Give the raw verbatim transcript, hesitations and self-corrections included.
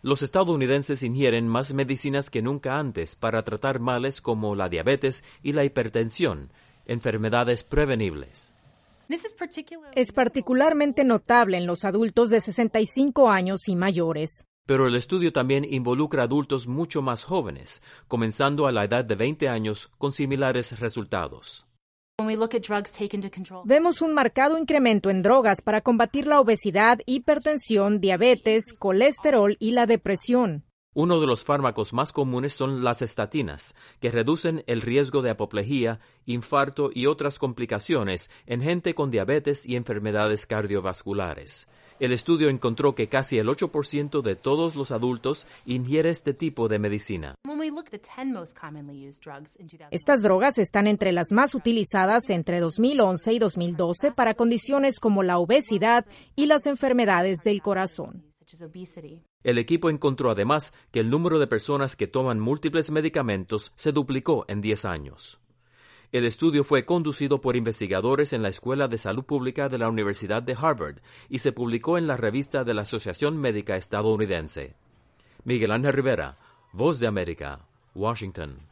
Los estadounidenses ingieren más medicinas que nunca antes para tratar males como la diabetes y la hipertensión, enfermedades prevenibles. Es particularmente notable en los adultos de sesenta y cinco años y mayores. Pero el estudio también involucra adultos mucho más jóvenes, comenzando a la edad de veinte años, con similares resultados. Vemos un marcado incremento en drogas para combatir la obesidad, hipertensión, diabetes, colesterol y la depresión. Uno de los fármacos más comunes son las estatinas, que reducen el riesgo de apoplejía, infarto y otras complicaciones en gente con diabetes y enfermedades cardiovasculares. El estudio encontró que casi el ocho por ciento de todos los adultos ingiere este tipo de medicina. Estas drogas están entre las más utilizadas entre dos mil once y dos mil doce para condiciones como la obesidad y las enfermedades del corazón. El equipo encontró además que el número de personas que toman múltiples medicamentos se duplicó en diez años. El estudio fue conducido por investigadores en la Escuela de Salud Pública de la Universidad de Harvard y se publicó en la revista de la Asociación Médica Estadounidense. Miguel Ángel Rivera, Voz de América, Washington.